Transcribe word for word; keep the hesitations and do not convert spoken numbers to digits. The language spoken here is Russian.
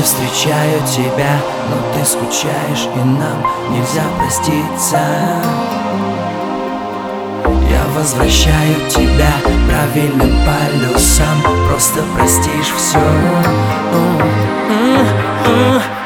не встречаю тебя, но ты скучаешь, и нам нельзя проститься. Я возвращаю тебя правильным полюсам, просто простишь все.